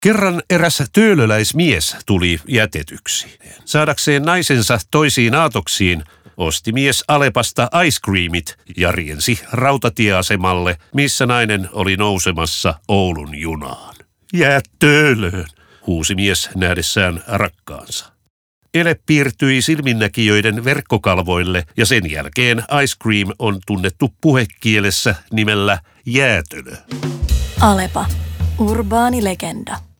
Kerran eräs töölöläismies tuli jätetyksi. Saadakseen naisensa toisiin aatoksiin osti mies Alepasta ice creamit ja riensi rautatieasemalle, missä nainen oli nousemassa Oulun junaan. Jää töölöön, huusi mies nähdessään rakkaansa. Ele piirtyi silminnäkijöiden verkkokalvoille ja sen jälkeen ice cream on tunnettu puhekielessä nimellä jäätölö. Alepa. Urbaani legenda.